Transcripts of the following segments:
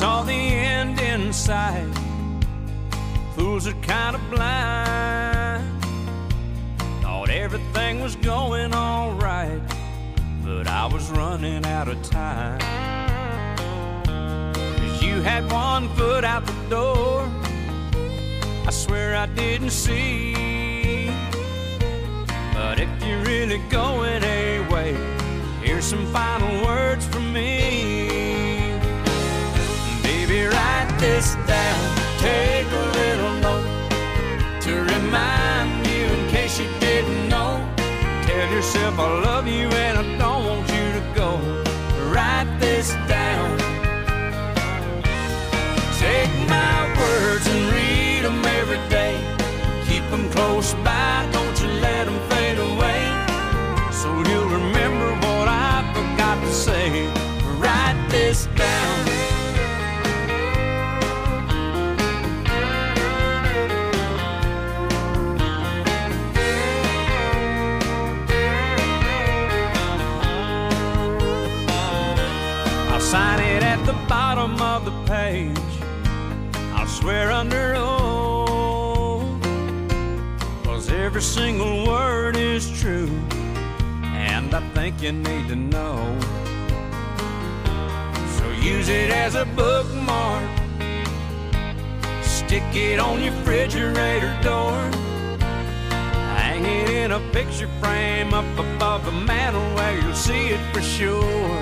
saw the end in sight. Fools are kind of blind. Thought everything was going all right, but I was running out of time. 'Cause you had one foot out the door, I swear I didn't see. But if you're really going away, here's some final words from me. Baby, write this down, take a little note to remind you in case you didn't know. Tell yourself I love you and I don't want you to go. Write this down. Take my words and read them every day. Keep them close by, don't you let them fade away. So you'll remember what I forgot to say. Write this down. I'll sign it at the bottom of the page. I'll swear under oath, 'cause every single word is true, and I think you need to know. So use it as a bookmark, stick it on your refrigerator door, hang it in a picture frame up above the mantle where you'll see it for sure.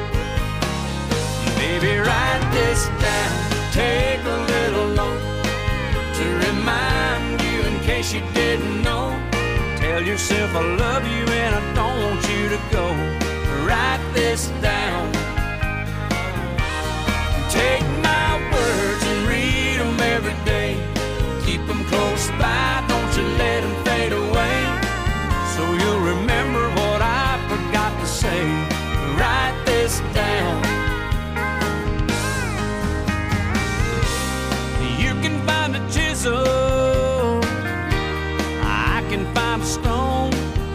Baby, write this down, take a little note to remind you in case you didn't know. Tell yourself I love you and I don't want you to go. Write this down. Take my words and read them every day. Keep them close by, don't you let them fade away. So you'll remember what I forgot to say. Write this down. You can find a chisel, I can find a stone.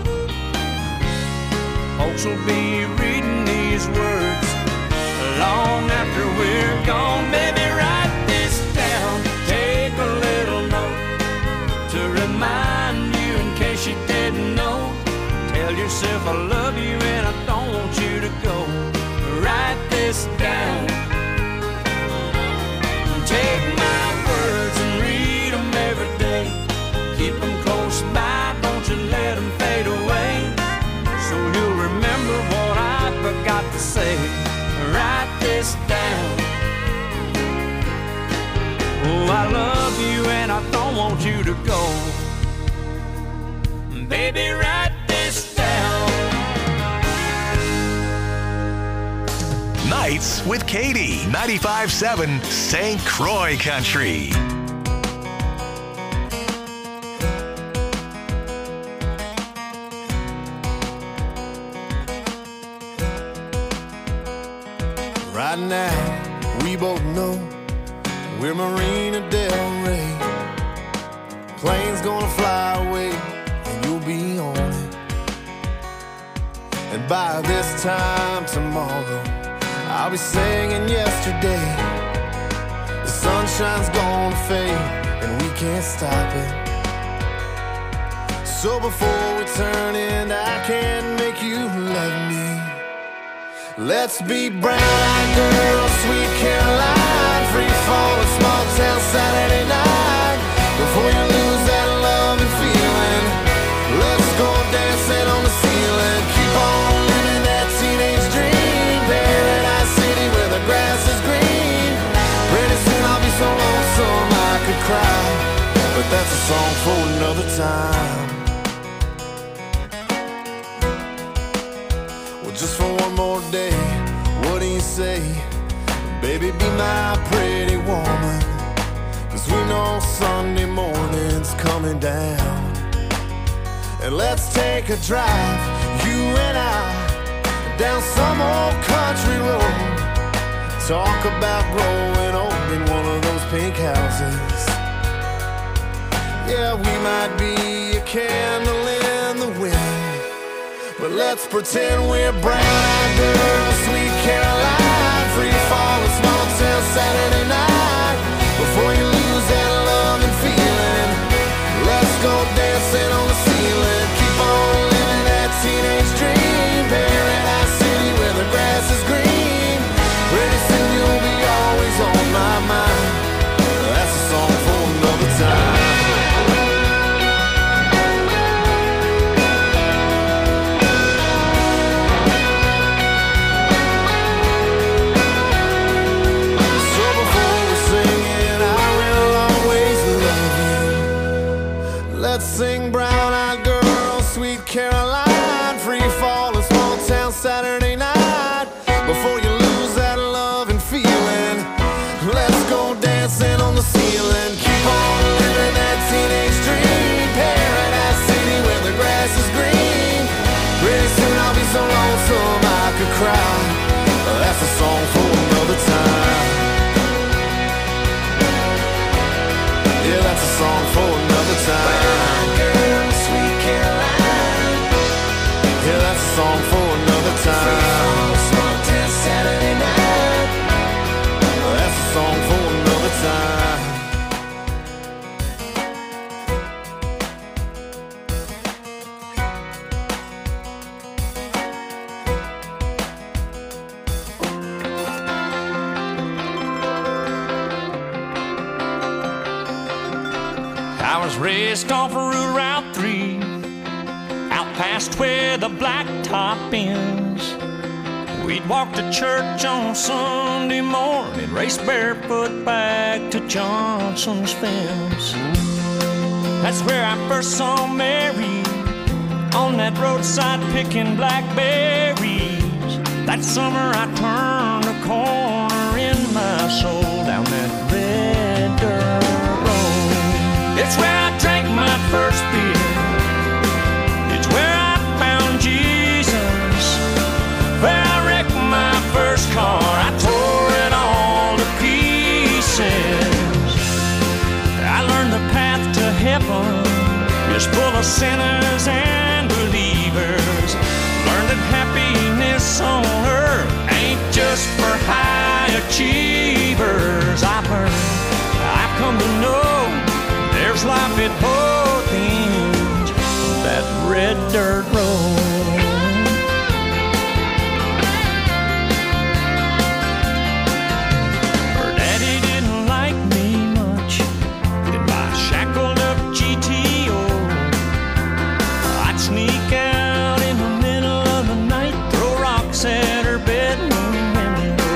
Folks will be reading these words long after we're gone. Baby, write this down, take a little note to remind you in case you didn't know. Tell yourself I love you and I don't want you to go. Write this down. Take my words and read them every day. Keep them close by, don't you let them fade away. So you'll remember what I forgot to say. Write this down. Oh, I love you and I don't want you to go. Baby, write this down. Nights with Katie, 95.7 St. Croix Country. Right now, we both know we're Marina Del Rey. Plane's gonna fly away and you'll be on it. And by this time tomorrow, I'll be singing yesterday. The sunshine's gonna fade and we can't stop it. So before we turn in, I can't make you love me. Let's be brown-eyed girls, sweet Caroline, free fall, small town Saturday night. Before you lose that love and feeling, let's go dancing on the ceiling. Keep on living that teenage dream, Paradise City where the grass is green. Pretty soon I'll be so lonesome I could cry, but that's a song for another time. Well, just for one more day, what do you say? Baby, be my pretty woman, 'cause we know Sunday morning's coming down. And let's take a drive, you and I, down some old country road. Talk about growing old in one of those pink houses. Yeah, we might be a candle in the wind, but let's pretend we're brown-eyed girls, sweet Caroline, free fall, small town Town Saturday night. Before you lose that love and feeling, let's go dancing on the ceiling. Keep on living that teenage dream. Paradise City where the grass is green. Pretty soon you'll be always on my mind. That's a song for another time. Let's sing Brown-Eyed Girl, Sweet Caroline, Free Fall in Small Town Saturday night. Before you lose that love and feeling, let's go dancing on the ceiling. Keep on living that teenage dream. Paradise City where the grass is green. Pretty soon I'll be so lonesome I could cry. That's a song for another time. Yeah, that's a song for another time. Girl, Sweet Caroline. Yeah, that's a song for another time. Small Town Saturday night. That's a song for another time. I was raised off of Route 3, out past where the blacktop ends. We'd walk to church on Sunday morning, race barefoot back to Johnson's fence. That's where I first saw Mary, on that roadside picking blackberries. That summer I turned a corner in my soul, down that red dirt road. It's where I drank my first beer. It's where I found Jesus. Where I wrecked my first car. I tore it all to pieces. I learned the path to heaven is full of sinners and believers. Learned that happiness on earth ain't just for high achievers. I've come to know there's life at both ends of that red dirt road. Her daddy didn't like me much in my shackled up GTO. I'd sneak out in the middle of the night, throw rocks at her bedroom window.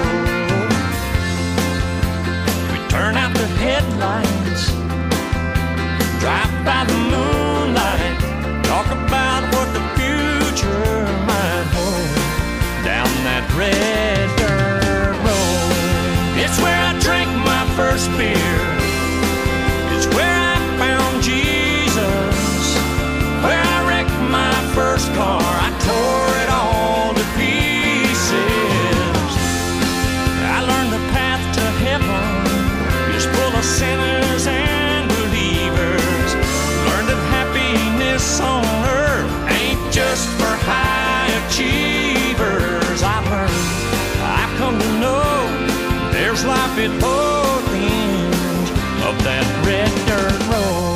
We'd turn out the headlights, drive by the moonlight, talk about what the future might hold, down that red dirt road. It's where I drank my first beer. It's where I found Jesus. Where I wrecked my first car. I tore it all to pieces. I learned the path to heaven is full of sinners and believers. Learned that happiness on earth ain't just for high achievers. I've come to know there's life at both ends of that red dirt road.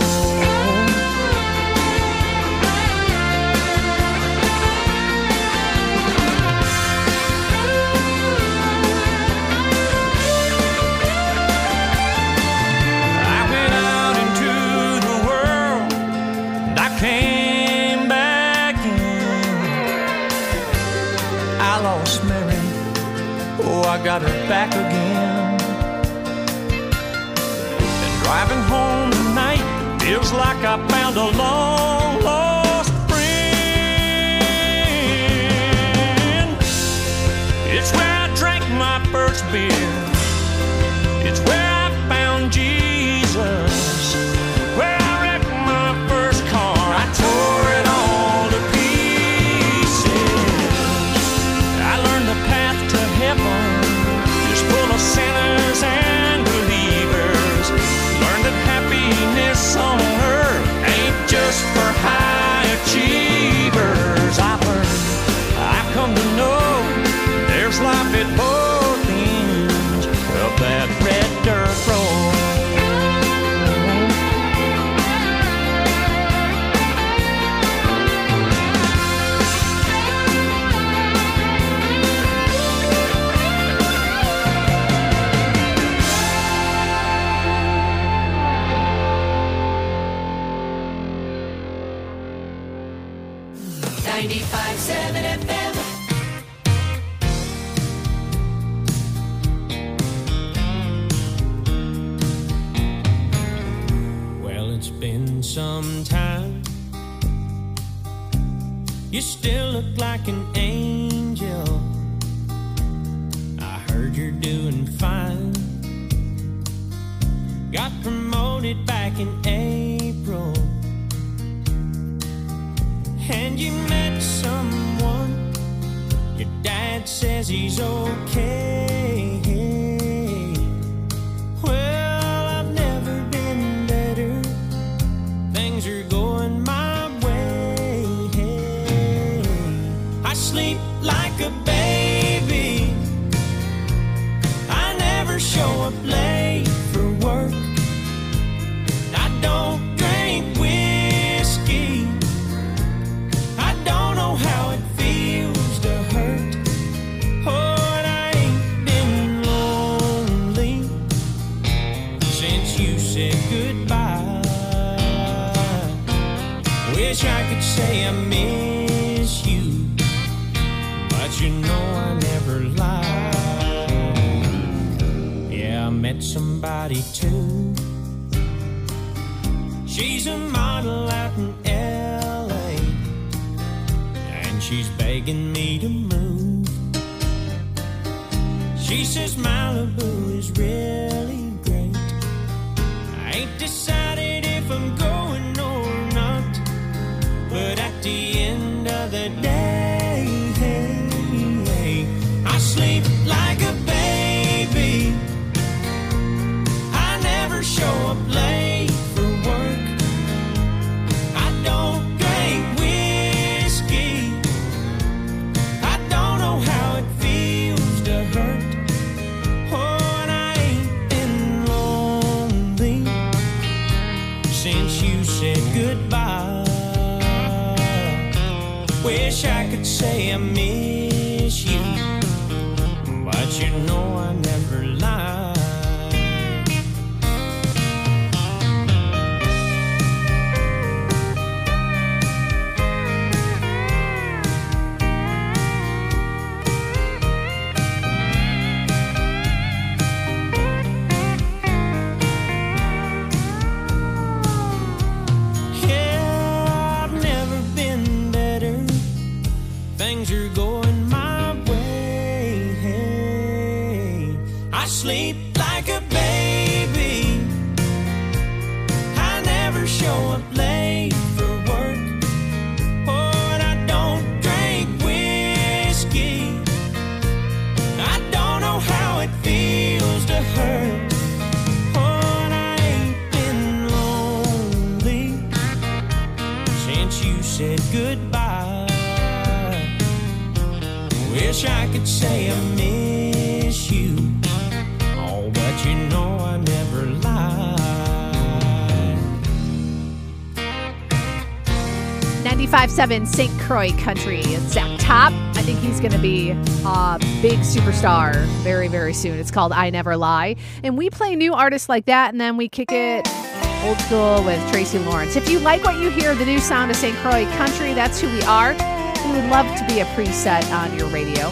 I went out into the world and I came back in. I lost Mary, oh, I got her back again. And driving home tonight feels like I found a long lost friend. It's where I drank my first beer. It's where I found Jesus. Where I wrecked my first car. I tore it all to pieces. I learned the path to heaven is full of 95.7 FM. Well, it's been some time. You still look like an angel. I heard you're doing fine. Got promoted back in April. And you met someone. Your dad says he's okay. Well, I've never been better. Things are going my way. I sleep like a baby. I never show up late for work. I don't drink whiskey. I don't know how it feels to hurt. Oh, and I ain't been lonely since you said goodbye. Wish I could say I miss you, but you know I never lie. Yeah, I met somebody too. She's a model out in L.A. and she's begging me to move. She says Malibu is really great. I ain't decided if I'm going or not, but at the end of the day, I sleep like a baby. I never show up late for work. I don't drink whiskey. I don't know how it feels to hurt. Oh, and I ain't been lonely since you said goodbye. Wish I could say I miss you, but you know I never lie. 95.7 St. Croix Country. It's Zach Top. I think he's going to be a big superstar very, very soon. It's called I Never Lie. And we play new artists like that, and then we kick it old school with Tracy Lawrence. If you like what you hear, the new sound of St. Croix Country, that's who we are. We would love to be a preset on your radio.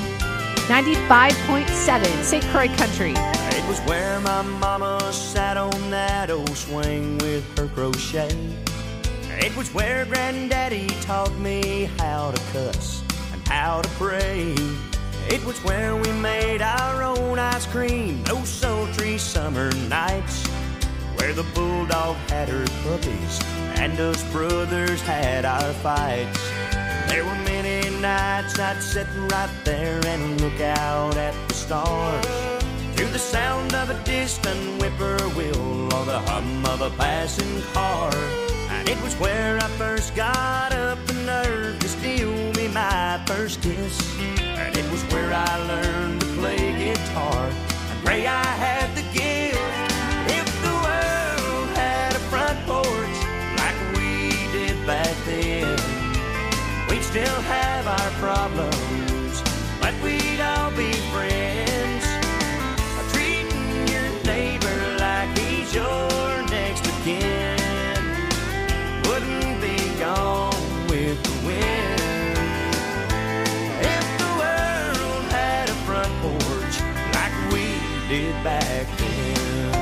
95.7 St. Croix Country. It was where my mama sat on that old swing with her crochet. It was where Granddaddy taught me how to cuss and how to pray. It was where we made our own ice cream those sultry summer nights, where the bulldog had her puppies and us brothers had our fights. There were many nights I'd sit right there and look out at the stars, to the sound of a distant whippoorwill or the hum of a passing car. And it was where I first got up the nerve to steal me my first kiss. And it was where I learned to play guitar and pray I had the gift. If the world had a front porch like we did back then, we'd still have our problems, but we'd all be friends. Treating your neighbor like he's your next of kin wouldn't be gone with the wind. back then.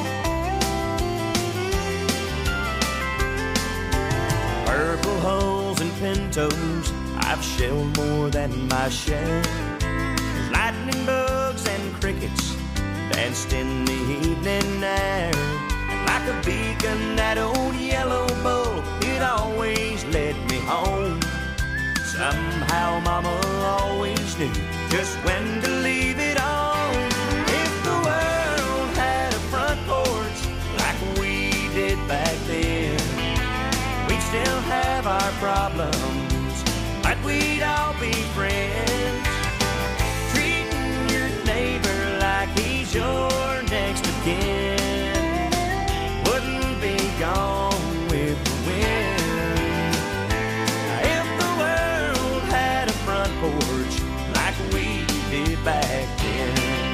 Purple hulls and pintos, I've shelled more than my share. There's lightning bugs and crickets danced in the evening air. And like a beacon, that old yellow bull, it always led me home. Somehow mama always knew just when to leave it on. If the world had a front porch like we did back then, we'd still have our problems, but we'd all be friends. Treating your neighbor like he's your next of kin wouldn't be gone with the wind. If the world had a front porch like we did back then,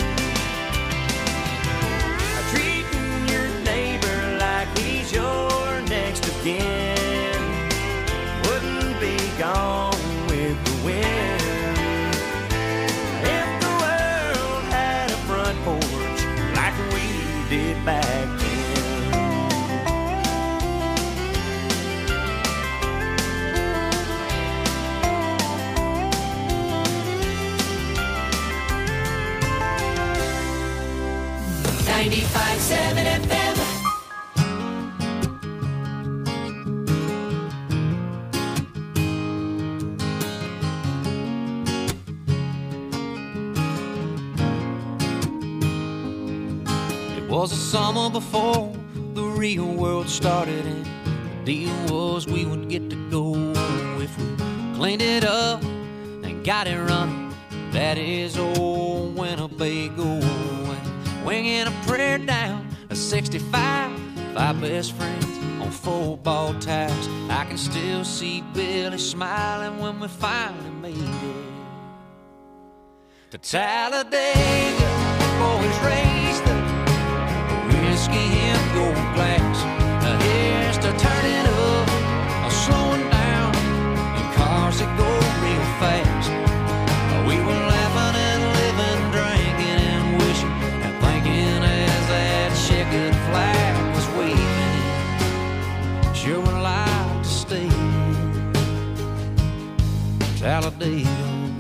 treating your neighbor like he's your next of kin wouldn't be gone with the wind. If the world had a front porch like we did back then. FM. It was the summer before the real world started, and the deal was we would get to go if we cleaned it up and got it running. That is old Winnebago. Winging a prayer down a 65, 5 best friends on football tires. I can still see Billy smiling when we finally made it to Talladega. Boys raised the whiskey in gold glass. Here's to turning up or slowing down in cars that go real fast. We were laughing and living, drinking and wishing and thinking as that checkered flag was waving. Sure would like to stay in Talladega.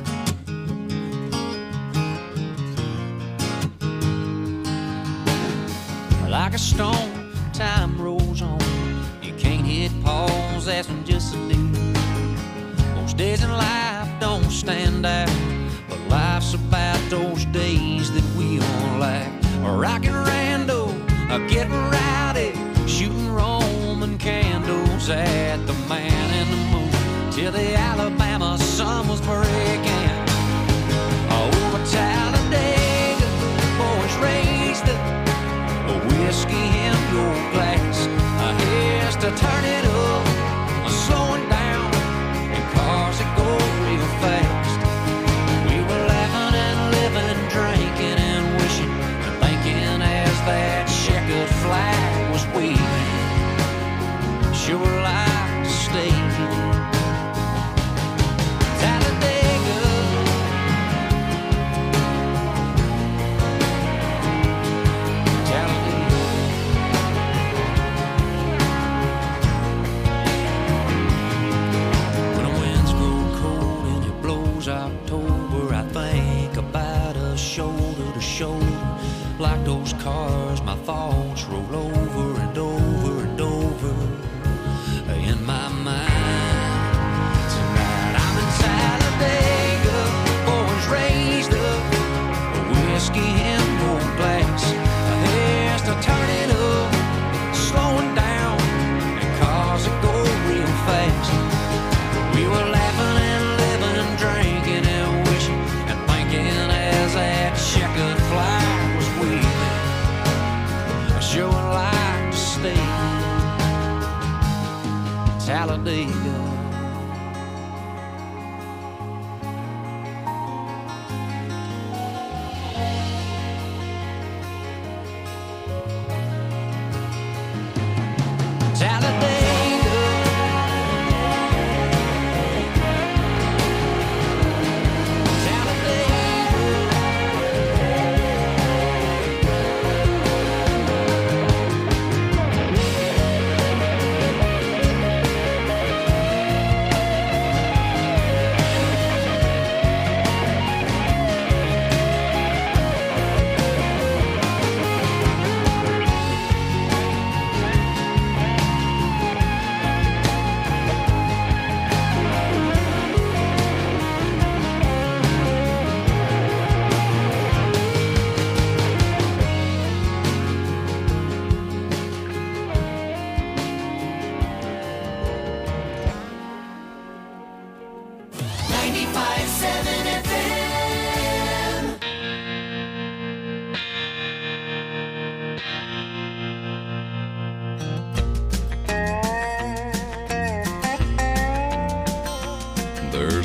Like a stone, time rolls on. You can't hit pause, that's when just a deal. Most days in life don't stand out, but life's about those days that we all like. Rockin' rando, getting rowdy, shooting Roman candles at the man in the moon till the Alabama sun was breaking. Over Talladega, boys raised up a whiskey in your glass. Here's to turn it up, slowing down in cars that go real fast. We were laughing and living, drinking and wishing and thinking as that checkered flag was waving. Sure would like to stay Talladega. October, I think about us shoulder to shoulder. Like those cars, my thoughts roll over and over and over in my mind. Tonight I'm in Talladega, boys raised up a whiskey in gold glass. Here's to turn it up, slowing down in cars that go real fast. We were laughing and living, drinking and wishing and thinking as that checkered flag was waving. I sure would like to stay Talladega.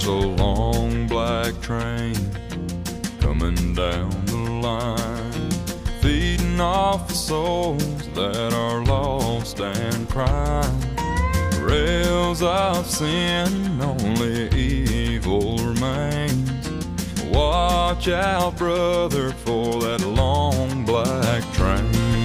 There's a long black train coming down the line, feeding off the souls that are lost and crying. Rails of sin, only evil remains. Watch out, brother, for that long black train.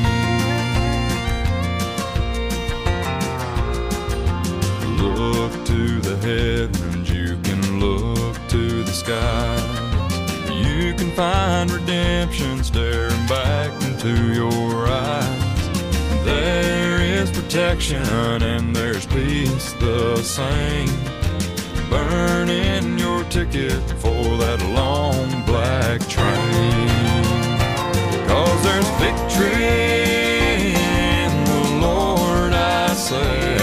Look to the heavens, you can look to the skies. You can find redemption staring back into your eyes. There is protection and there's peace the same. Burn in your ticket for that long black train. 'Cause there's victory in the Lord, I say.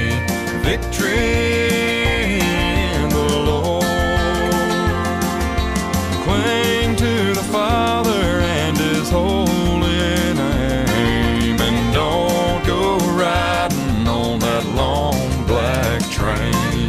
Victory in the Lord. Cling to the Father and His holy name, and don't go riding on that long black train.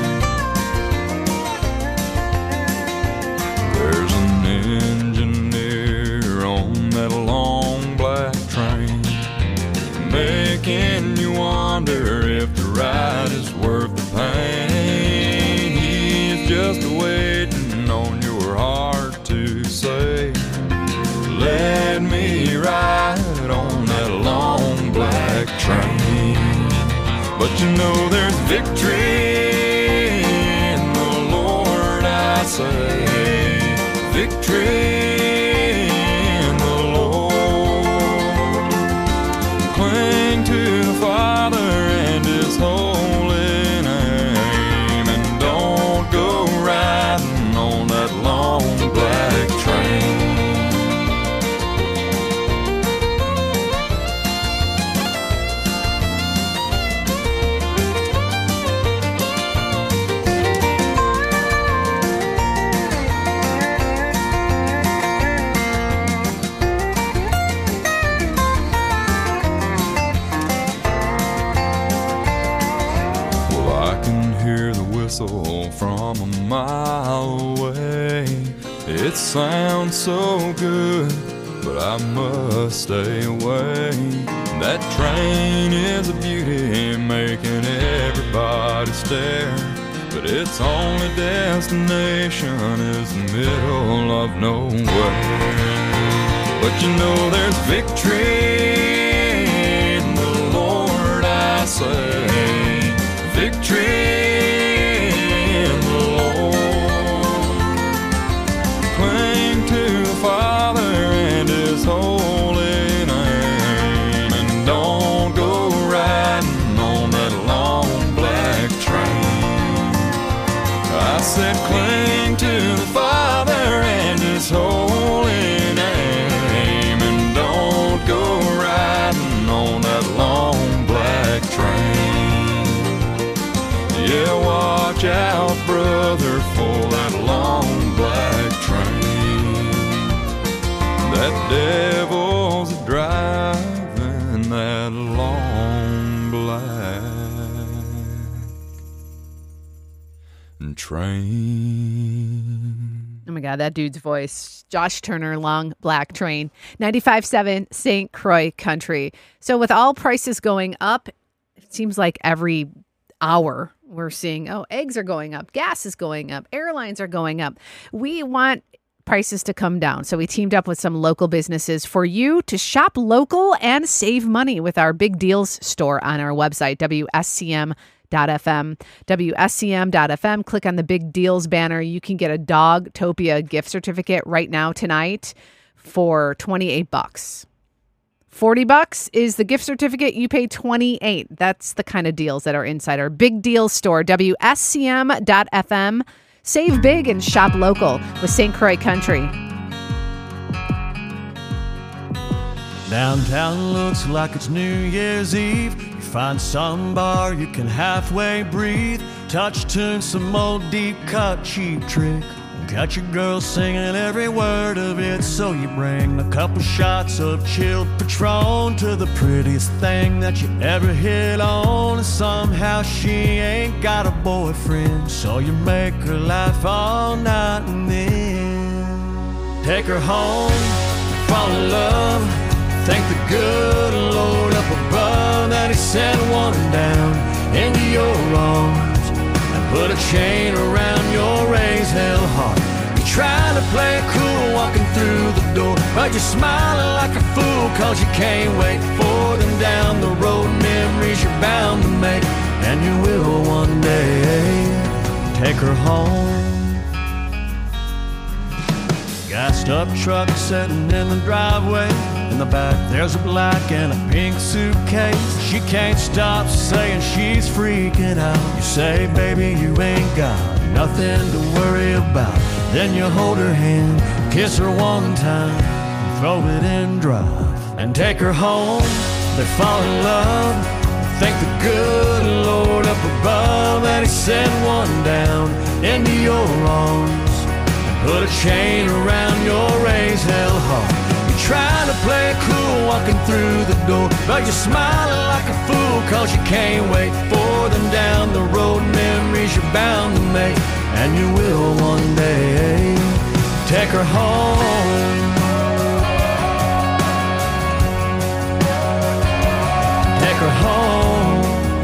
There's an engineer on that long black train, making you wonder if the ride is worth the pain. He's just waiting on your heart to say, let me ride on that long black train. But you know there's victory in the Lord, I say. Victory in the Lord. Cling to the Father and His holy name, and don't go riding on that long black train. From a mile away, it sounds so good, but I must stay away. That train is a beauty, making everybody stare, but its only destination is the middle of nowhere. But you know there's victory in the Lord, I say. Victory. Father and His holy name, and don't go riding on that long black train. I said cling to the Father and His holy name, and don't go riding on that long black train. Yeah, watch out, brother, for that long black train. That devil's driving that long black train. Oh my God, that dude's voice. Josh Turner, Long Black Train. 95.7 St. Croix Country. So with all prices going up, it seems like every hour we're seeing, eggs are going up, gas is going up, airlines are going up. We want prices to come down. So we teamed up with some local businesses for you to shop local and save money with our Big Deals store on our website, WSCM.FM. WSCM.FM. Click on the Big Deals banner. You can get a Dogtopia gift certificate right now tonight for $28. $40 is the gift certificate. You pay $28. That's the kind of deals that are inside our Big Deals store, WSCM.FM. Save big and shop local with St. Croix Country. Downtown looks like it's New Year's Eve. You find some bar you can halfway breathe. Touch tune, some old deep cut cheap trick. Got your girl singing every word of it, so you bring a couple shots of chilled Patron to the prettiest thing that you ever hit on. And somehow she ain't got a boyfriend, so you make her laugh all night and then take her home, fall in love. Thank the good Lord up above that he sent one down into your arms and put a chain around your raised hell heart. You're trying to play it cool walking through the door, but you're smiling like a fool cause you can't wait for them down the road. Memories you're bound to make, and you will one day take her home. Gassed up truck sitting in the driveway. In the back there's a black and a pink suitcase. She can't stop saying she's freaking out. You say, baby, you ain't got nothing to worry about. Then you hold her hand, kiss her one time, and throw it in drive and take her home. They fall in love. Thank the good Lord up above that he sent one down into your arms and put a chain around your raised hell heart. Trying to play it cool walking through the door, but you're smiling like a fool cause you can't wait for them down the road. Memories you're bound to make, and you will one day take her home. Take her home.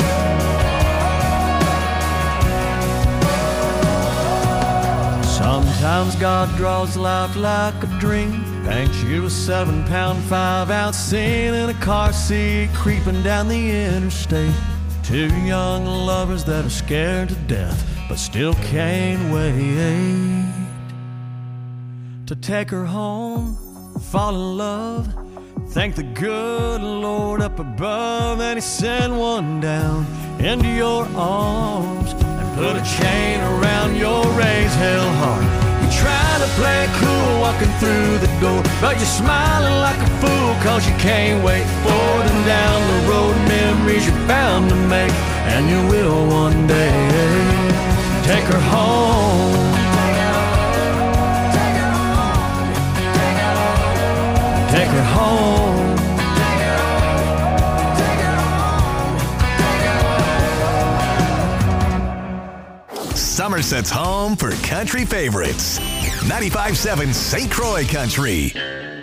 Sometimes God draws life like a dream. Paints you a 7-pound 5-ounce scene in a car seat creeping down the interstate. Two young lovers that are scared to death but still can't wait to take her home, fall in love. Thank the good Lord up above that he sent one down into your arms and put a chain around your raised hell heart. Trying to play it cool walking through the door, but you're smiling like a fool cause you can't wait for them down the road. Memories you're bound to make, and you will one day take her home. Take her home. Somerset's home for country favorites. 95.7 St. Croix Country.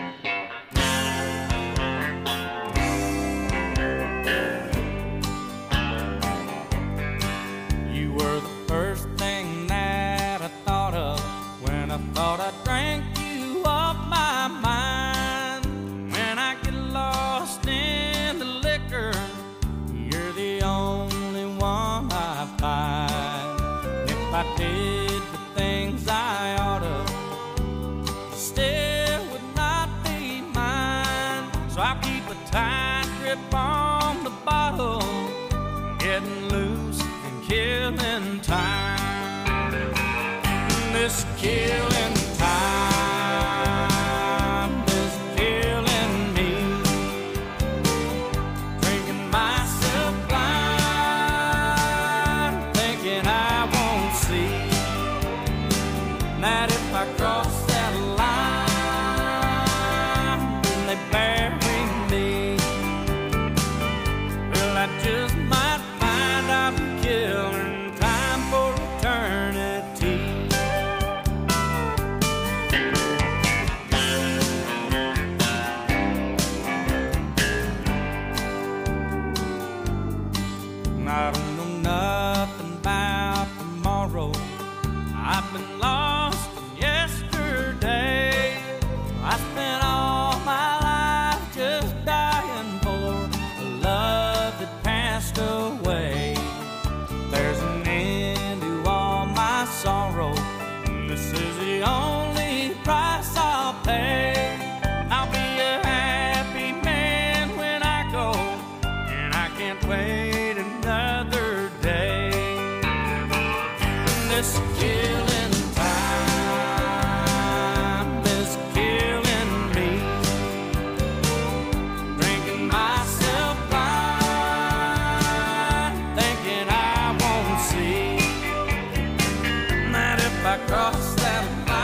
You were the first thing that I thought of when I thought I drank you off my mind. When I get lost in the liquor, you're the only one I find. If I did the things I ought to, still would not be mine. So I keep a tight grip on the bottle, getting loose and killing time. This killing time is killing me. Drinking myself blind, thinking I won't see that if I cross that line, then they bury me. Well, I just might find I'm killing time for eternity. I don't know nothing about tomorrow. I've been lost in yesterday. I spent all my life just dying for a love that passed away. There's an end to all my sorrow. This is the only price I'll pay. I'll be a happy man when I go, and I can't wait another day. This killing time is killing me. Drinking myself blind, thinking I won't see that if I cross that line,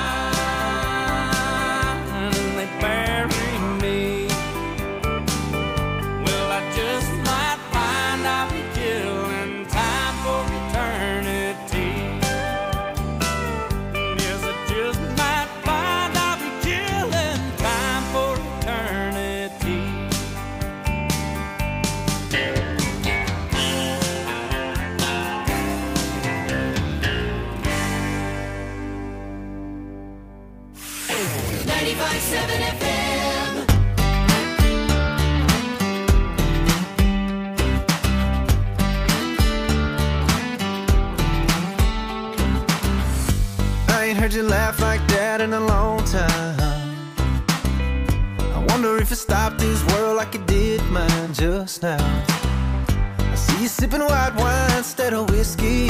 laughed like that in a long time. I wonder if it stopped this world like it did mine just now. I see you sipping white wine instead of whiskey.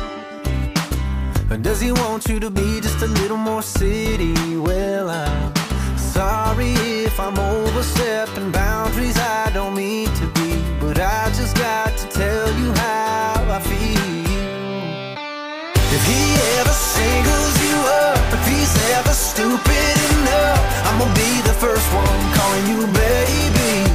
Or does he want you to be just a little more city? Well, I'm sorry if I'm overstepping boundaries I don't mean to be, but I just got to tell you how I feel. If he ever singles you up, if he's ever stupid enough, I'm gonna be the first one calling you baby.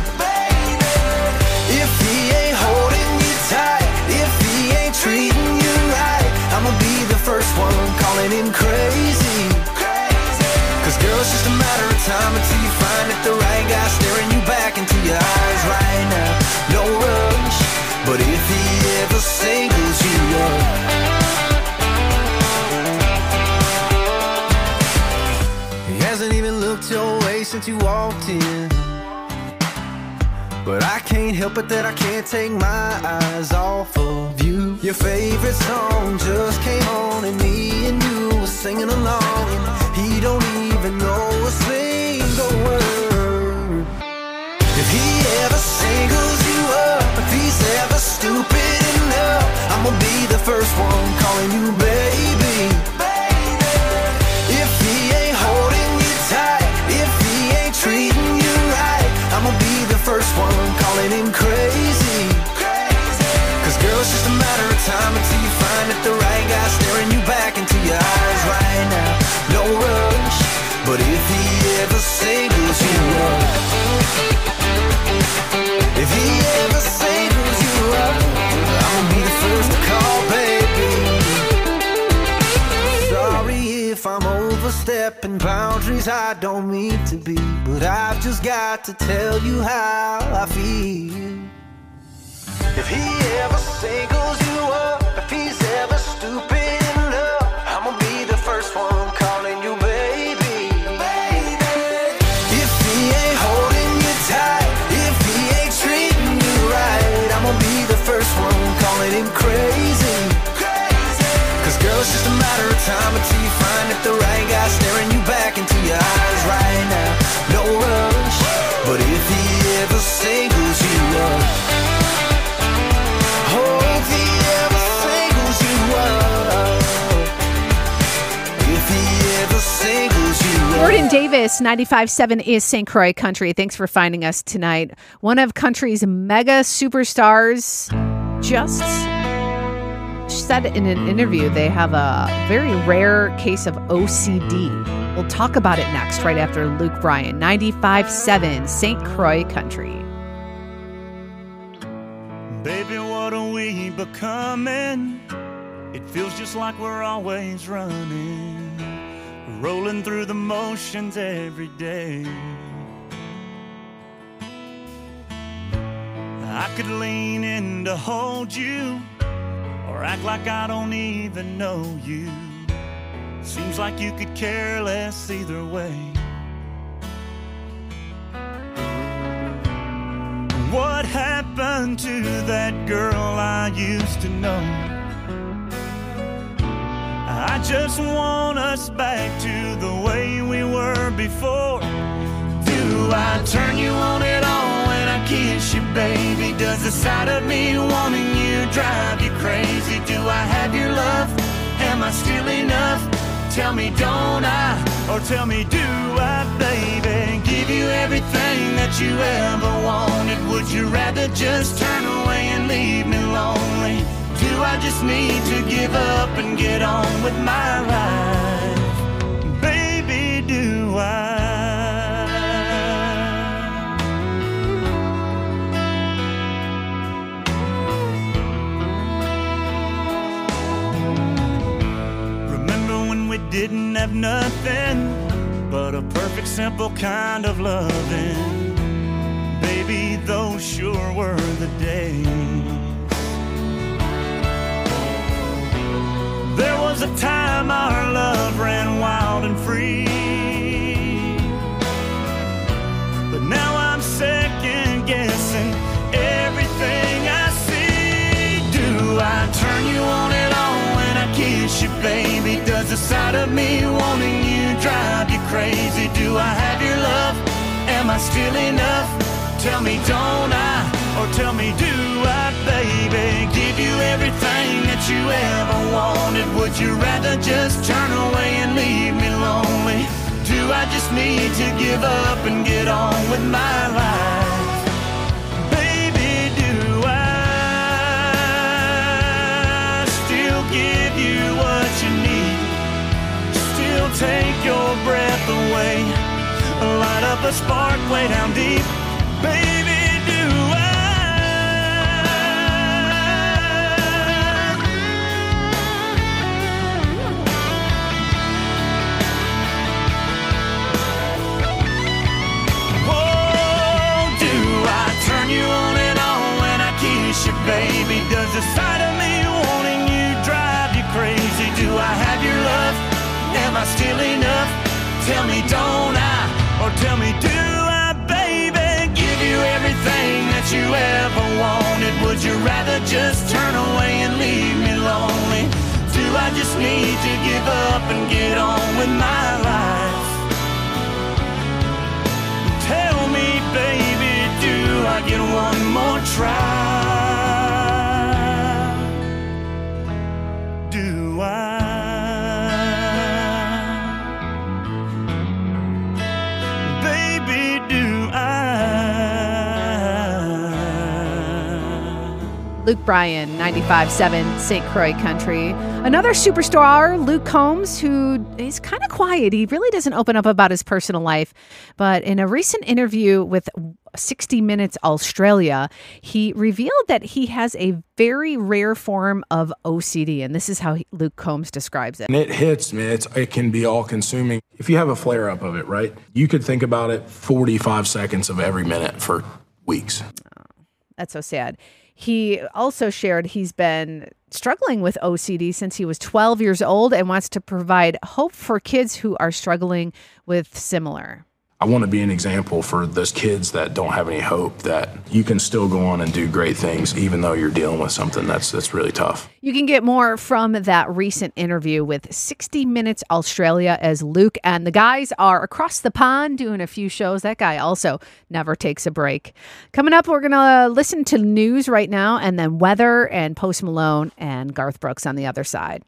If he ain't holding you tight, if he ain't treating you right, I'm gonna be the first one calling him crazy. Cause girl, it's just a matter of time until you find that the right guy staring you back into your eyes right now. No rush, but if he ever singles you up, he hasn't even looked your way since you walked in. But I can't help it that I can't take my eyes off of you. Your favorite song just came on and me and you were singing along, and he don't even know a single word. If he ever singles you up, if he's ever stupid enough, I'm gonna be the first one calling you baby. If he ain't holding you tight, if he ain't treating you right, I'm gonna be the first one calling him crazy. Cause girl, it's just a matter of time until you find that the right guy staring you back into your eyes right now. No rush, but if he ever singles you up, if he ever singles you up, I'm gonna be the first to call baby. Sorry if I'm overstepping boundaries I don't mean to be, but I've just got to tell you how I feel. If he ever singles you up, if he's ever stupid enough, I'm gonna be the first one calling you baby. If he ain't holding you tight, if he ain't treating you right, I'm gonna be the first one calling him crazy. Cause girl, it's just a matter of time until you find that the right guy staring you back into your eyes right now. No rush, but if he ever singles you up, oh, if he ever singles you up, if he ever singles you up. Jordan Davis, 95.7 is St. Croix Country. Thanks for finding us tonight. One of country's mega superstars just said in an interview they have a very rare case of OCD. We'll talk about it next, right after Luke Bryan. 95.7 St. Croix Country. Baby, what are we becoming? It feels just like we're always running, rolling through the motions every day. I could lean in to hold you, or act like I don't even know you. Seems like you could care less either way. What happened to that girl I used to know? I just want us back to the way we were before. Do I turn you on at all when I kiss you, baby? Does the sight of me wanting you drive you crazy? Do I have your love? Am I still enough? Tell me, don't I? Or tell me, do I, baby? Give you everything that you ever wanted. Would you rather just turn away and leave me lonely? Do I just need to give up and get on with my life? Baby, do I? Didn't have nothing but a perfect, simple kind of loving. Baby, those sure were the days. There was a time our love ran wild and free, but now I'm second guessing everything I see. Do I turn you on at all when I kiss you, baby? Does the sight of me wanting tell me don't I, or tell me do I, baby? Give you everything that you ever wanted. Would you rather just turn away and leave me lonely? Do I just need to give up and get on with my life? Baby, do I still give you what you need? Still take your breath away, light up a spark way down deep. Baby, do I? Oh, do I turn you on and on when I kiss you, baby? Does the sight of me wanting you drive you crazy? Do I have your love? Am I still enough? Tell me don't I, or tell me do I, baby? Give you everything that you ever wanted. Would you rather just turn away and leave me lonely? Do I just need to give up and get on with my life? Tell me, baby, do I get one more try? Do I? Luke Bryan, 95.7 St. Croix Country. Another superstar, Luke Combs, who is kind of quiet. He really doesn't open up about his personal life. But in a recent interview with 60 Minutes Australia, he revealed that he has a very rare form of OCD. And this is how Luke Combs describes it. And it hits me. It can be all-consuming. If you have a flare-up of it, right, you could think about it 45 seconds of every minute for weeks. Oh, that's so sad. He also shared he's been struggling with OCD since he was 12 years old and wants to provide hope for kids who are struggling with similar. I want to be an example for those kids that don't have any hope, that you can still go on and do great things even though you're dealing with something that's really tough. You can get more from that recent interview with 60 Minutes Australia as Luke and the guys are across the pond doing a few shows. That guy also never takes a break. Coming up, we're going to listen to news right now and then weather and Post Malone and Garth Brooks on the other side.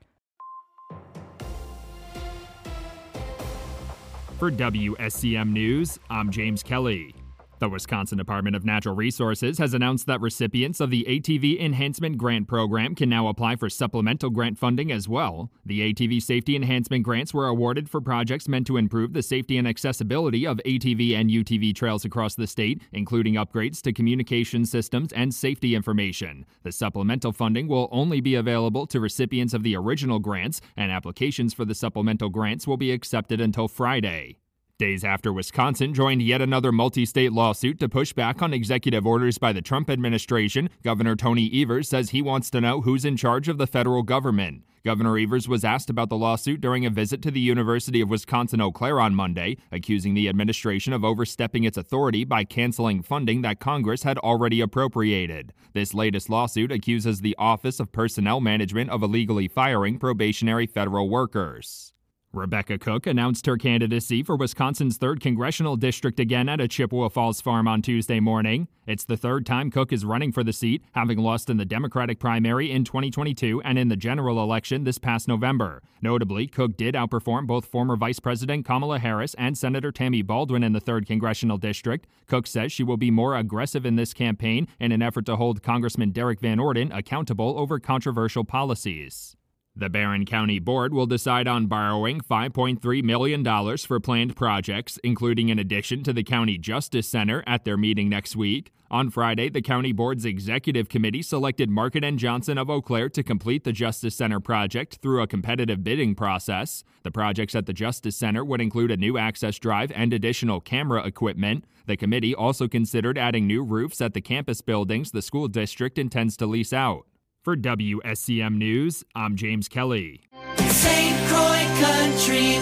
For WSCM News, I'm James Kelly. The Wisconsin Department of Natural Resources has announced that recipients of the ATV Enhancement Grant Program can now apply for supplemental grant funding as well. The ATV Safety Enhancement Grants were awarded for projects meant to improve the safety and accessibility of ATV and UTV trails across the state, including upgrades to communication systems and safety information. The supplemental funding will only be available to recipients of the original grants, and applications for the supplemental grants will be accepted until Friday. Days after Wisconsin joined yet another multi-state lawsuit to push back on executive orders by the Trump administration, Governor Tony Evers says he wants to know who's in charge of the federal government. Governor Evers was asked about the lawsuit during a visit to the University of Wisconsin-Eau Claire on Monday, accusing the administration of overstepping its authority by canceling funding that Congress had already appropriated. This latest lawsuit accuses the Office of Personnel Management of illegally firing probationary federal workers. Rebecca Cook announced her candidacy for Wisconsin's 3rd Congressional District again at a Chippewa Falls farm on Tuesday morning. It's the third time Cook is running for the seat, having lost in the Democratic primary in 2022 and in the general election this past November. Notably, Cook did outperform both former Vice President Kamala Harris and Senator Tammy Baldwin in the 3rd Congressional District. Cook says she will be more aggressive in this campaign in an effort to hold Congressman Derek Van Orden accountable over controversial policies. The Barron County Board will decide on borrowing $5.3 million for planned projects, including an addition to the County Justice Center at their meeting next week. On Friday, the County Board's Executive Committee selected Market & Johnson of Eau Claire to complete the Justice Center project through a competitive bidding process. The projects at the Justice Center would include a new access drive and additional camera equipment. The committee also considered adding new roofs at the campus buildings the school district intends to lease out. For WSCM News, I'm James Kelly. St. Croix Country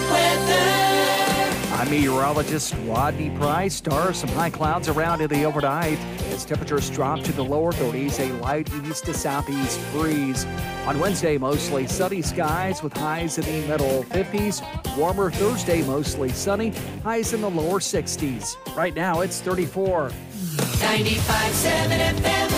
weather. I'm meteorologist Rodney Price. Stars, some high clouds around in the overnight as temperatures drop to the lower 30s, a light east to southeast breeze. On Wednesday, mostly sunny skies with highs in the middle 50s. Warmer Thursday, mostly sunny, highs in the lower 60s. Right now, it's 34. 95.7 FM.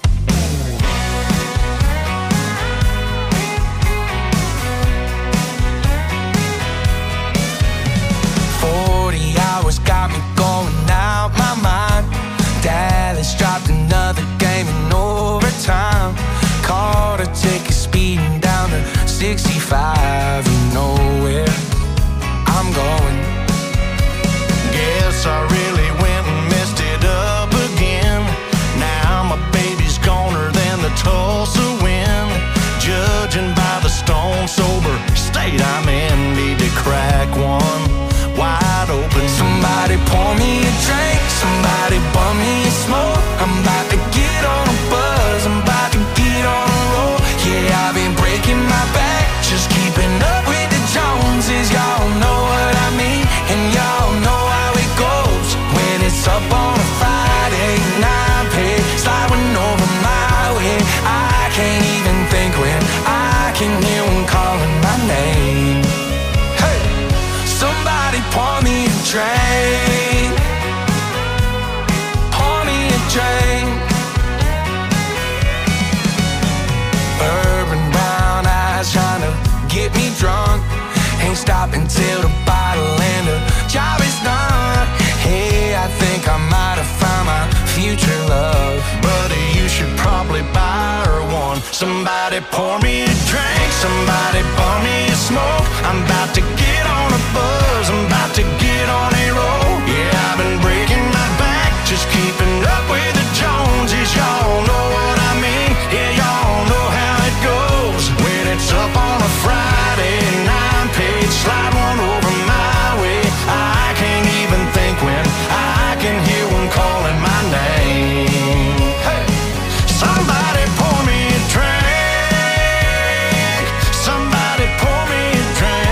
Got me going out my mind. Dallas dropped another game in overtime. Caught a ticket speeding down to 65. You know where I'm going. Guess I really went and messed it up again. Now my baby's goner than the Tulsa wind. Judging by the stone sober state I'm in, need to crack one wide open. Somebody pour me a drink, somebody bum me a smoke. I'm about to get on a buzz, I'm about to get on a roll. Yeah, I've been breaking my back, just keeping up with the Joneses. Y'all know what I mean, and y'all know how it goes. When it's up on a Friday, 9 pay, sliding over my way. I can't even think when I can hear one calling my name. Somebody pour me a drink. Pour me a drink. Bourbon brown eyes trying to get me drunk. Ain't stopping till the bottle and the job is done. Hey, I think I might have found my future love. Buddy, you should probably buy her one. Somebody pour me a drink. Somebody pour me a smoke. I'm about to get on a buzz, I'm about to get on a roll. Yeah, I've been breaking my back, just keeping up with the Joneses. Y'all know what I mean, yeah, y'all know how it goes. When it's up on a Friday, 9-page, slide one over my way. I can't even think when I can hear one calling my name. Hey, somebody pour me a drink. Somebody pour me a drink.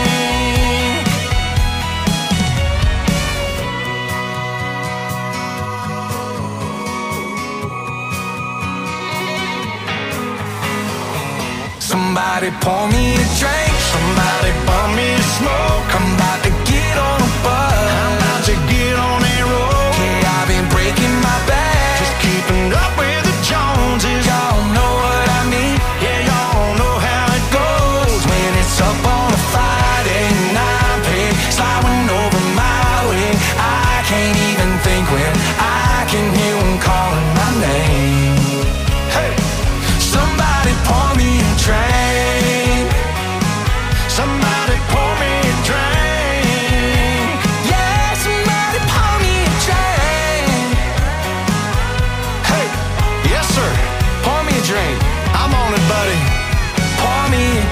Somebody pour me a drink. Somebody pour me a smoke. I'm about to get on a buzz, I'm about to get on a roll. Yeah, I've been breaking my back, just keeping up with the Joneses. Y'all know what I mean, yeah, y'all know how it goes. When it's up on a Friday, 9-pay, sliding over my way. I can't even think when I can hear one calling my name. Hey, somebody pour me a drink. Somebody pour me a drink. Yeah, somebody pour me a drink. Hey, yes sir, pour me a drink. I'm on it, buddy. Pour me a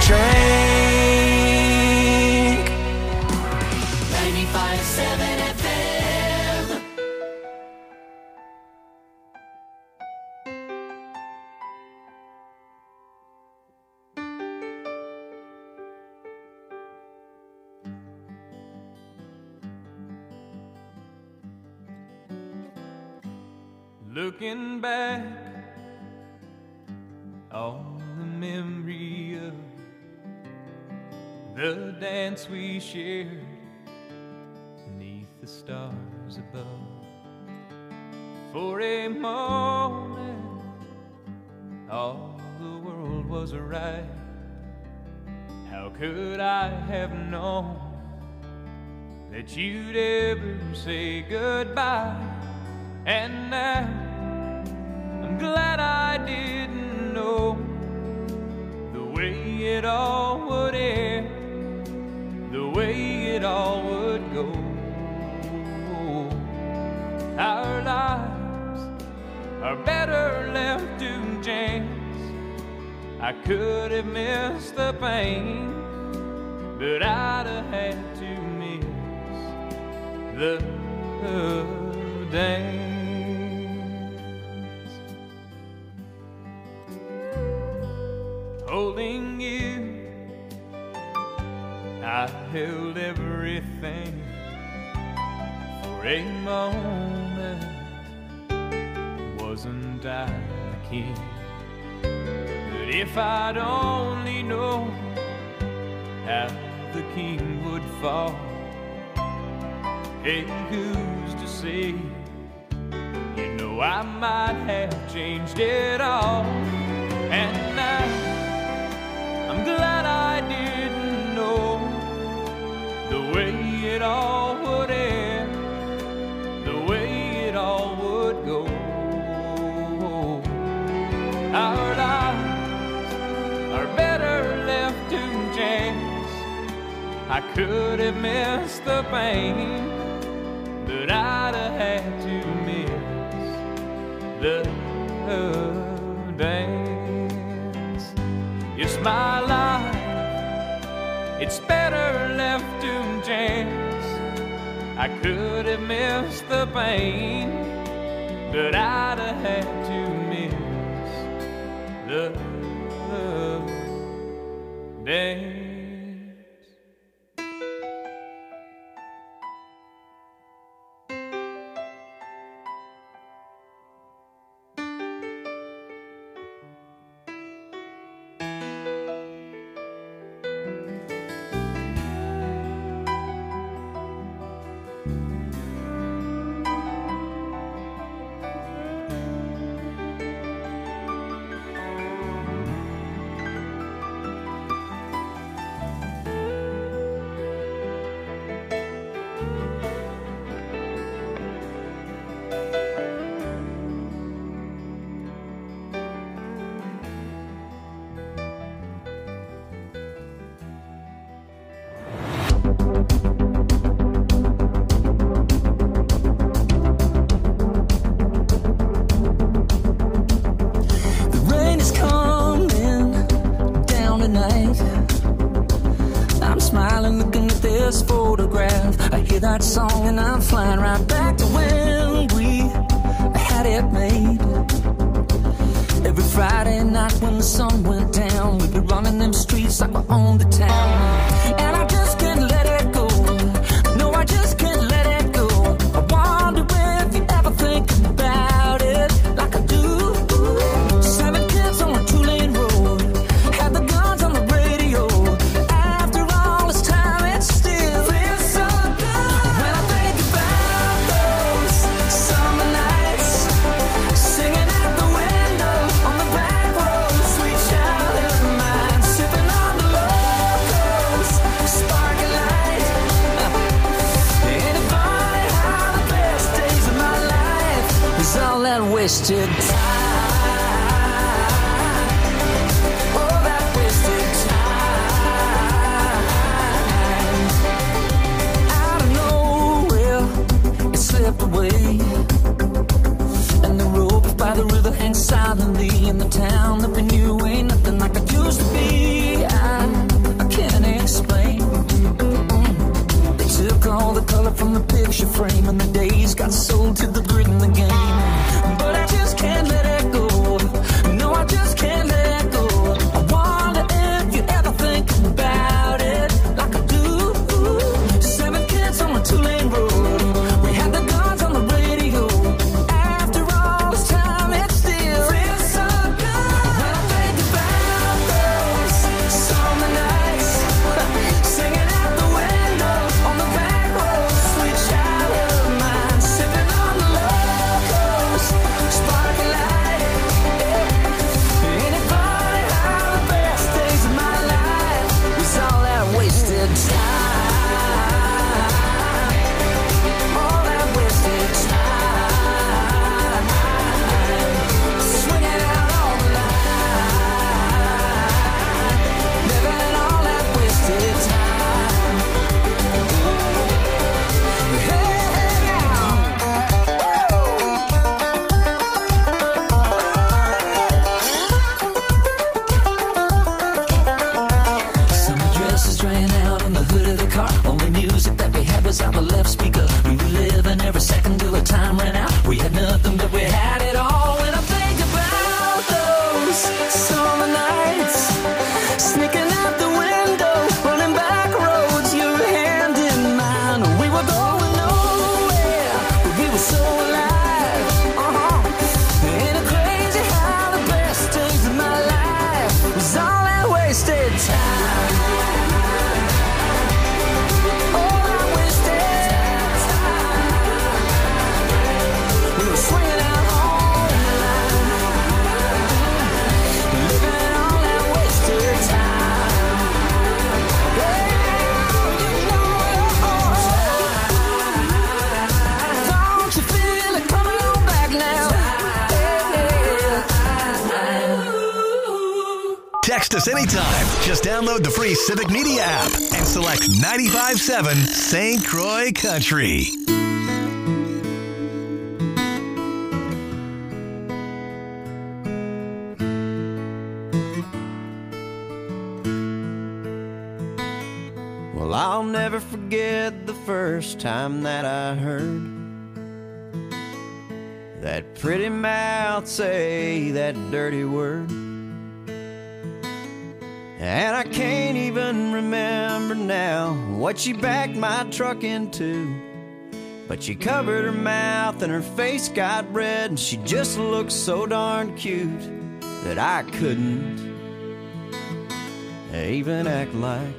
drink. 95.7 FM. Looking back on the memory of the dance we shared beneath the stars above. For a moment, all the world was right. How could I have known that you'd ever say goodbye? And now I'm glad I didn't know the way it all would end, the way it all would go. Our lives are better left to chance. I could have missed the pain, but I'd have had to miss the dance. Holding you, I held everything. For a moment, wasn't I the king? But if I'd only known how the king would fall, hey, who's to say? You know I might have changed it all. And now I'm glad I didn't know the way it all would end, the way it all would go. Our lives are better left to chance. I could have missed the pain, but I'd have had to miss the dance. It's my life, it's better left to chance. I could have missed the pain, but I'd have had to miss the dance. That song and I'm flying right back to when we had it made. Every Friday night when the sun went down, we'd be running them streets like we owned the town. And I just can't let it go. No, I just can't let it go. I wonder if you ever think about it like I do. 7 kids on a 2-lane road, had the guns on the radio. After all this time, it still feels so good. When I think about those summer nights, singing out the window on the back road, sweet childhood of mine, sipping on the locals, sparking light. Ain't it funny how the best days of my life is all that wasted time? Oh, that wasted time. Out of nowhere, it slipped away, and the rope by the river hangs silently in the town that we knew ain't nothing like it used to be. I can't explain. They took all the color from the picture frame, and the days got sold to the grit in the game. But I just can't let it go. No, I just can't let it go. I wonder if you ever think about it like I do. 7 kids on a 2-lane road, we had the guns on the radio. After all this time, it still feels so good. When I think about those summer nights, singing out the window on the back road, sweet childhood of mine, sipping on the Text us anytime. Just download the free Civic Media app and select 95.7 St. Croix Country. Well, I'll never forget the first time that I heard that pretty mouth say that dirty word. And I can't even remember now what she backed my truck into, but she covered her mouth and her face got red, and she just looked so darn cute that I couldn't even act like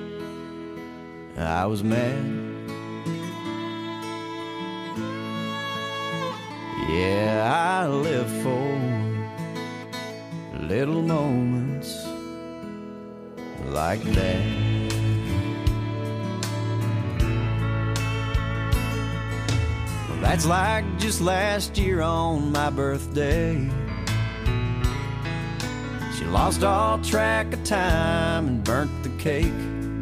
I was mad. Yeah, I live for little moments like that. Well, that's like just last year on my birthday. She lost all track of time and burnt the cake.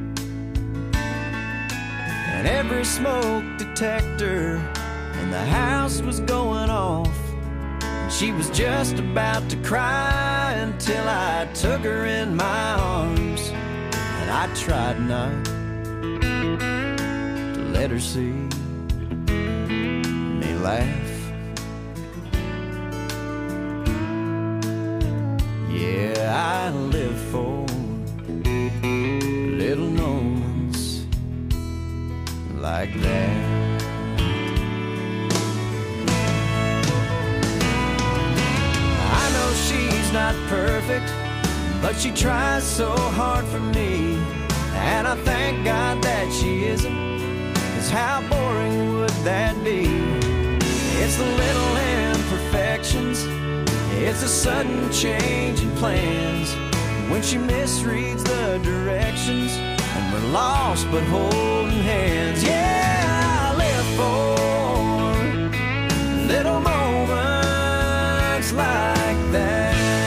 And every smoke detector in the house was going off, and she was just about to cry until I took her in my arms, and I tried not to let her see me laugh. Yeah, I live for little moments like that. She's not perfect, but she tries so hard for me, and I thank God that she isn't, 'cause how boring would that be? It's the little imperfections, it's a sudden change in plans, when she misreads the directions, and we're lost but holding hands. Yeah, I live for little moments like that.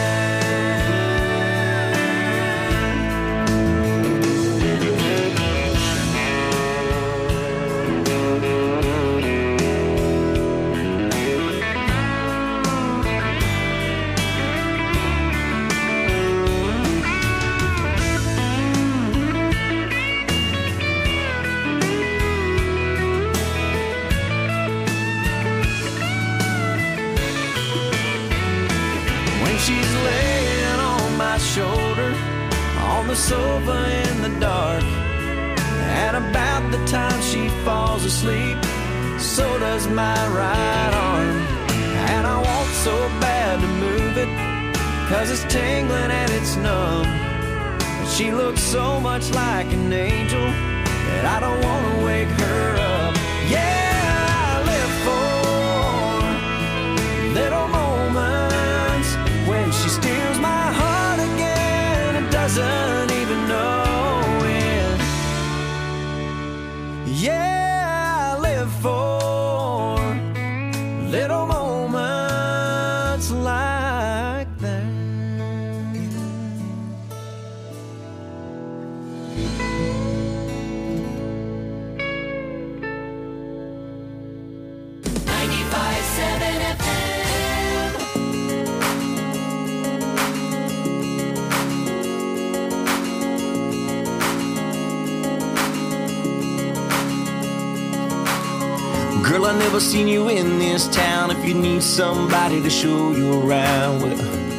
She's laying on my shoulder on the sofa in the dark, and about the time she falls asleep, so does my right arm. And I want so bad to move it, 'cause it's tingling and it's numb, and she looks so much like an angel that I don't want to wake her up. Yeah, I live for little moments when she steals my heart again and doesn't even know it. Yeah, I live for little moments like that. Girl, I never seen you in this town. If you need somebody to show you around, well,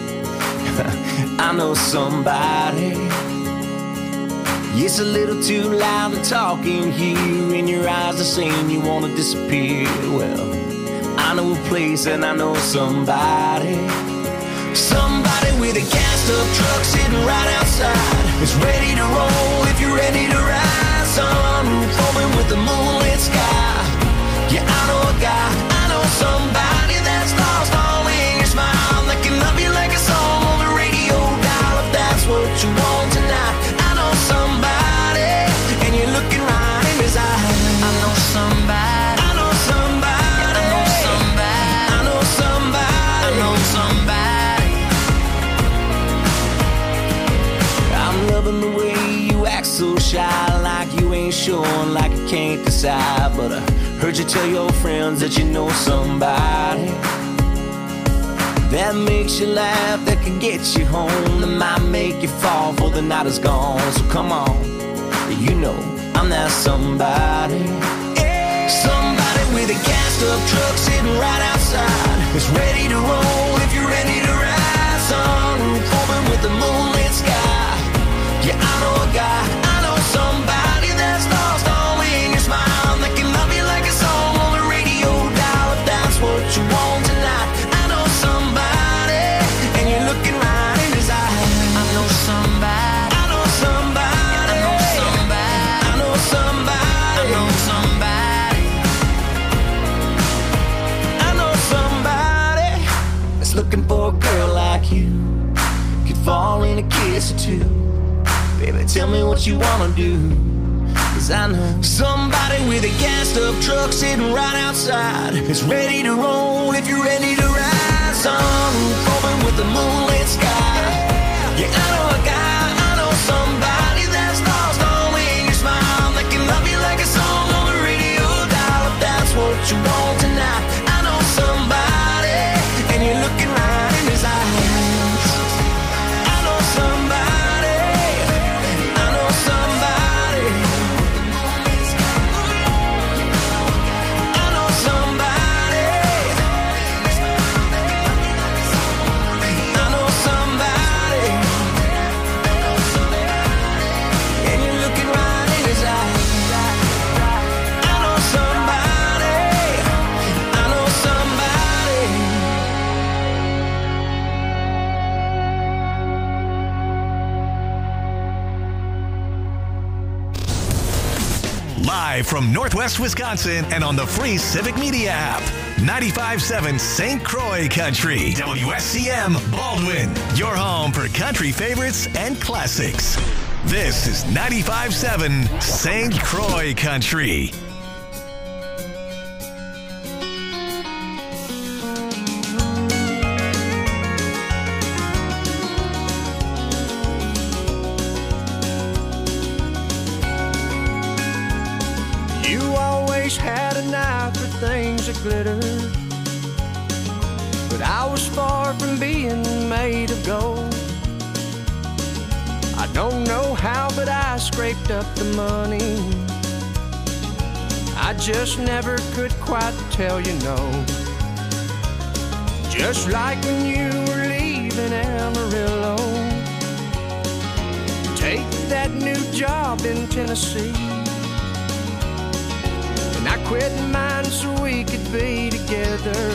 I know somebody. It's a little too loud to talk in here, and your eyes are saying you want to disappear. Well, I know a place and I know somebody. Somebody with a gassed up truck sitting right outside. It's ready to roll if you're ready to ride. Sunroof open with the moonlit sky. Yeah, I know a guy, I know somebody that's lost all in your smile, that can love you like a song on the radio dial. If that's what you want tonight, I know somebody, and you're looking right in his eyes. I know somebody, I know somebody, I know somebody, I know somebody, I know somebody. showing like I can't decide, but I heard you tell your friends that you know somebody that makes you laugh, that can get you home, that might make you fall before the night is gone. So come on, you know I'm that somebody. Somebody with a gassed up truck sitting right outside, it's ready to roll if you're ready to ride. Sunroof open with the moonlit sky. Yeah, I know a guy, I know somebody that's lost all in your smile, that can love you like a song on the radio dial. If that's what you want tonight, I know somebody, and you're looking right in his eyes. I know somebody, I know somebody, I know somebody, I know somebody, I know somebody, I know somebody that's looking for a girl like you, could fall in a kiss or two. Baby, tell me what you wanna do, 'cause I know somebody with a gassed up truck sitting right outside, it's ready to roll if you're ready to ride. Sunroof open with the moonlit sky. Yeah, I know a guy, I know somebody that's lost all in your smile, that can love you like a song on the radio dial. If that's what you want tonight, I know somebody, and you're looking right in his eyes. I know somebody, I know somebody, I know somebody, I know somebody, and you're looking right in his eyes. I know somebody, I know somebody. Live from Northwest Wisconsin and on the free Civic Media app. 95.7 St. Croix Country. WSCM Baldwin. Your home for country favorites and classics. This is 95.7 St. Croix Country. You always had an eye for things that glitter, but I was far from being made of gold. I don't know how, but I scraped up the money. I just never could quite tell you no. Just like when you were leaving Amarillo, take that new job in Tennessee. And I quit mine so we could be together.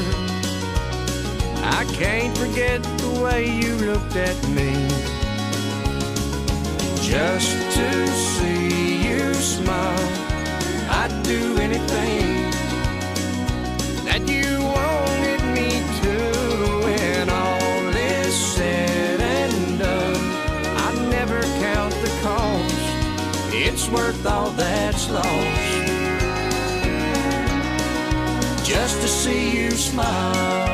I can't forget the way you looked at me. Just to see you smile, I'd do anything that you wanted me to. When all is said and done, I'd never count the cost. It's worth all that's lost, just to see you smile.